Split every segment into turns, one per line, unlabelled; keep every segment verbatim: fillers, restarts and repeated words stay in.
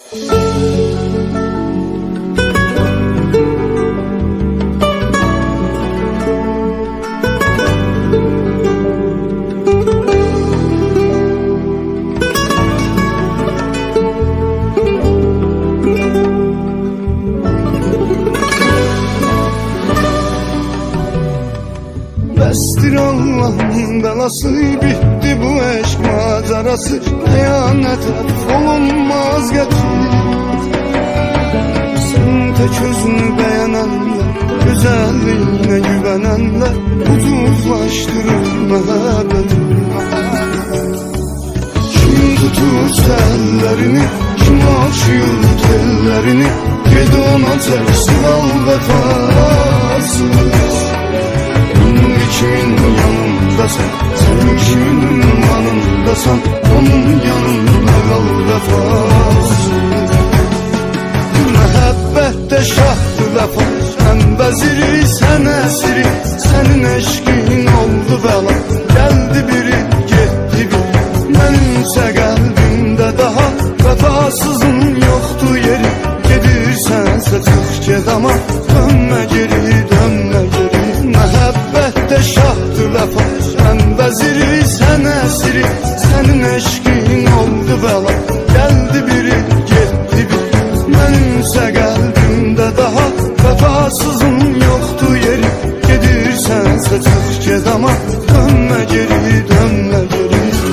Bəsdir Allah'ın belası, bitti bu eşk macerası. Xəyanətə olunmaz gətir. Sen tek özünü beğenenler, güzelliğine güvenenler ucuzlaştırır məhəbbəti. Kim tutur sellerini, kim açıyor tellerini, ged ona çeksin al vefasız. Kimin yanındasan, sen kimin yanındasan, onun yanında kal vefasız. Məhəbbətdə şahdır vəfa, sən vəziri, sən əsiri. Sənin eşqin oldu bəla, gəldi biri, getdi biri. Mənimsə qəlbimdə daha vəfasızın yoxdur yeri. Gedirsənsə çıx ged ama dönmə geri, dönmə geri. Məhəbbətdə şahdır vəfa, sən vəziri, sən əsiri. Sənin eşqin oldu bəla, gəldi biri, getdi biri. Mənimsə qəlbimdə daha vəfasızın yoxdur yeri. Gedirsənsə çıx ged ama dönmə geri, dönmə geri.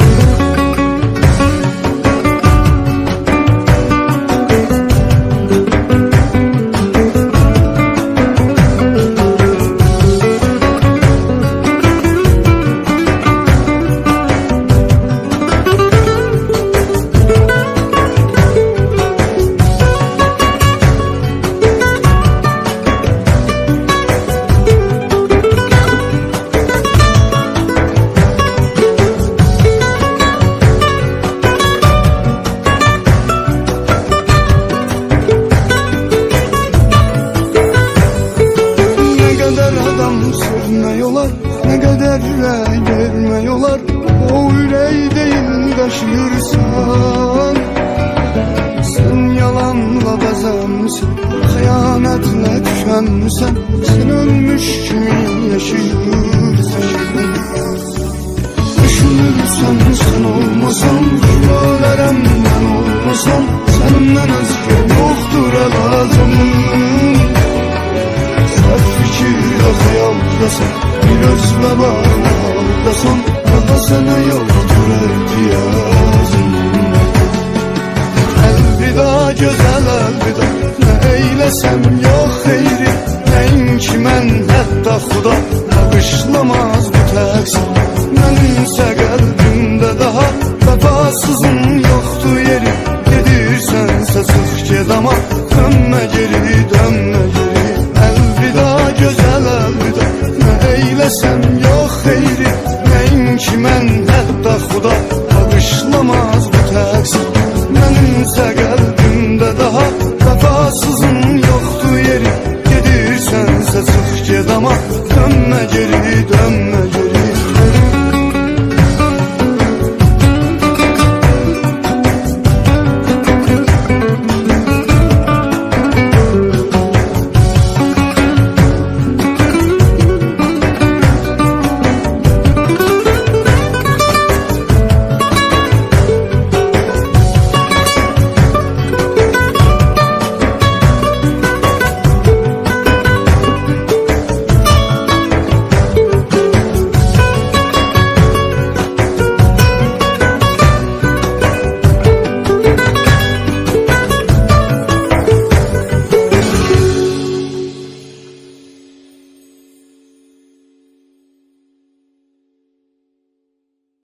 Ne kadar vermek olar, o yüreği değil taşırsan. Sen yalanla bezenmişsin, xəyanətlə düşənmişsən. Sen ölmüş kimi yaşayırsan. Düşünürsən sen olmasan, gülərəm ben olmasam. Səndən özgə yoxdur əlacımın. Səhv fikirlə xəyaldasan, bir özlə bağlı haldasan. Daha sənə yoktur ehtiyacım. Elvida gözəl elvida, nə eylesem yok xeyri. Nəyinki mən hətta xuda bağışlamaz bu təqsir. Mənimsə qəlbimdə daha vəfasızım